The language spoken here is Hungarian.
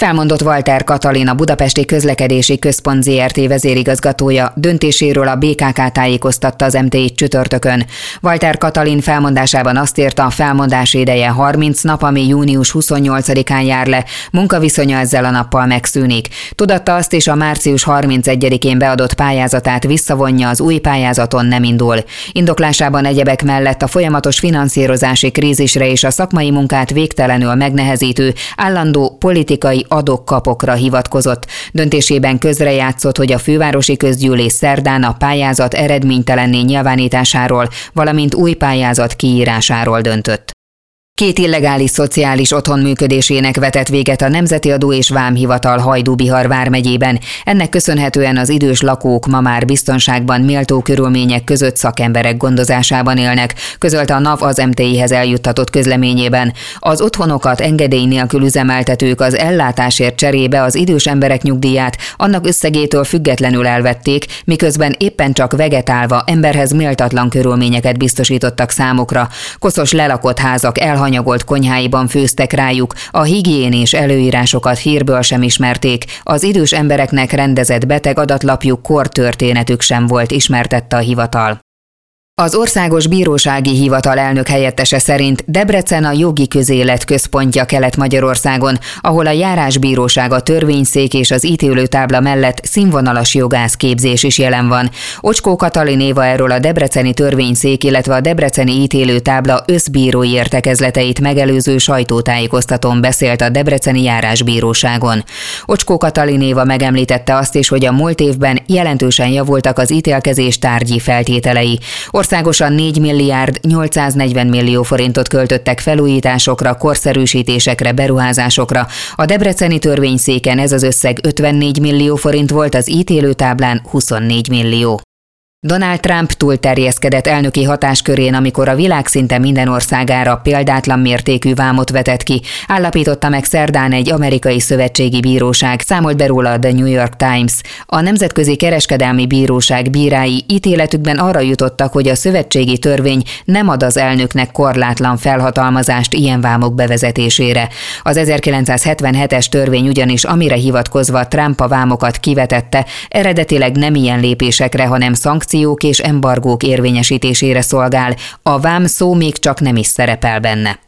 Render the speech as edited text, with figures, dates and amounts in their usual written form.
Felmondott Walter Katalin, a Budapesti Közlekedési Központ Zrt. Vezérigazgatója döntéséről a BKK tájékoztatta az MTI-t csütörtökön. Walter Katalin felmondásában azt írta, a felmondás ideje 30 nap, ami június 28-án jár le, munkaviszonya ezzel a nappal megszűnik. Tudatta azt is, a március 31-én beadott pályázatát visszavonja, az új pályázaton nem indul. Indoklásában egyebek mellett a folyamatos finanszírozási krízisre és a szakmai munkát végtelenül megnehezítő állandó politikai adok-kapokra hivatkozott. Döntésében közrejátszott, hogy a fővárosi közgyűlés szerdán a pályázat eredménytelenné nyilvánításáról, valamint új pályázat kiírásáról döntött. 2 illegális szociális otthon működésének vetett véget a Nemzeti Adó és Vámhivatal Hajdú-Bihar vármegyében. Ennek köszönhetően az idős lakók ma már biztonságban, méltó körülmények között szakemberek gondozásában élnek, közölte a NAV az MTI-hez eljuttatott közleményében. Az otthonokat engedély nélkül üzemeltetők az ellátásért cserébe az idős emberek nyugdíját annak összegétől függetlenül elvették, miközben éppen csak vegetálva emberhez méltatlan körülményeket biztosítottak számukra. Koszos lelakott házak elhanyagolt konyháiban főztek rájuk, a higiénés előírásokat hírből sem ismerték, az idős embereknek rendezett betegadatlapjuk, kortörténetük sem volt, ismertette a hivatal. Az Országos Bírósági Hivatal elnök helyettese szerint Debrecen a jogi közélet központja Kelet-Magyarországon, ahol a járásbíróság, a törvényszék és az ítélőtábla mellett színvonalas jogászképzés is jelen van. Ocskó Katalin Éva erről a debreceni törvényszék, illetve a debreceni ítélőtábla összbírói értekezleteit megelőző sajtótájékoztatón beszélt a debreceni járásbíróságon. Ocskó Katalin Éva megemlítette azt is, hogy a múlt évben jelentősen javultak az ítélkezés tárgyi feltételei. Országosan 4 milliárd 840 millió forintot költöttek felújításokra, korszerűsítésekre, beruházásokra. A debreceni törvényszéken ez az összeg 54 millió forint volt, az ítélőtáblán 24 millió. Donald Trump túlterjeszkedett elnöki hatáskörén, amikor a világ szinte minden országára példátlan mértékű vámot vetett ki, állapította meg szerdán egy amerikai szövetségi bíróság, számolt be róla a The New York Times. A Nemzetközi Kereskedelmi Bíróság bírái ítéletükben arra jutottak, hogy a szövetségi törvény nem ad az elnöknek korlátlan felhatalmazást ilyen vámok bevezetésére. Az 1977-es törvény ugyanis, amire hivatkozva Trump a vámokat kivetette, eredetileg nem ilyen lépésekre, hanem szankciók és embargók érvényesítésére szolgál, a vám szó még csak nem is szerepel benne.